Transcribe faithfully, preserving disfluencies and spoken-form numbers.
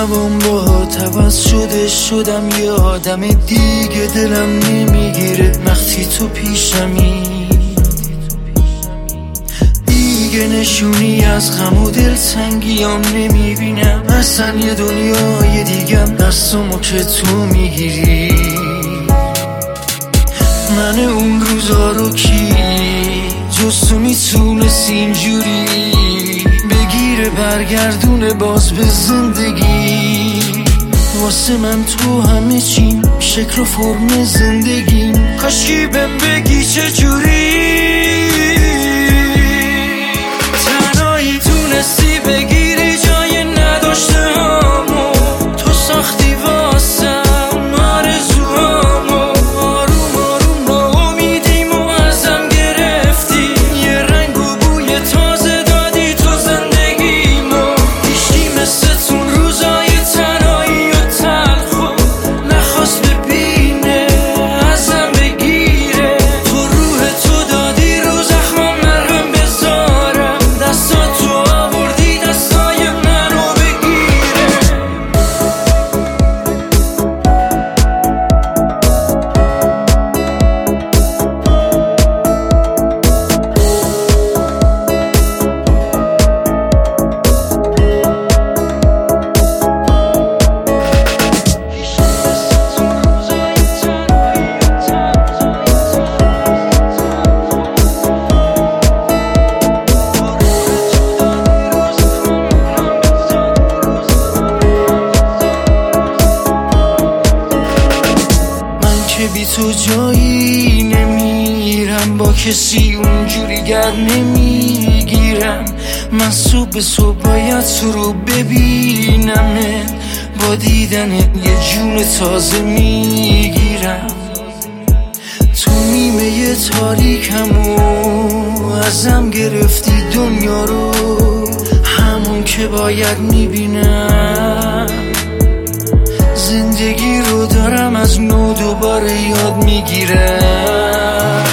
شبم با عوض شده، شدم یه آدم دیگه. دلم نمیگیره وقتی تو پیشمی، دیگه نشونی از غم و دلتنگیام نمیبینم. اصلا یه دنیای دیگم دستمو که تو میگیری. من اون روزا رو کی جز تو میتونست اینجوری بگیره برگردونه باز به زندگی. واسه من تو همه چیم، شکل و فرم زندگیم. کاشکی بهم بگی چجوری تنهایی تونستی بگیری جای نداشته هامو. تو ساختی واسم آرزوهامو، آروم آروم ناامیدیمو ازم گرفتی. یه رنگ و بوی تازه دادی تو زندگیمو. هیچکی مثل تون روزای تنهایی و تلخو نخواست ببینه ازم بگیره. تو روح تو دادی رو زخمم مرهم بذارم، دستاتو آوردی دستای منو بگیره. بی تو جایی نمیرم، با کسی اونجوری گر نمیگیرم. من صبح به صبح باید تو رو ببینمت، با دیدنت یه جون تازه میگیرم. تو نیمه تاریکم و ازم گرفتی دنیا رو، همون که باید میبینم. زندگی رو دارم از نو دوباره یاد میگیرم.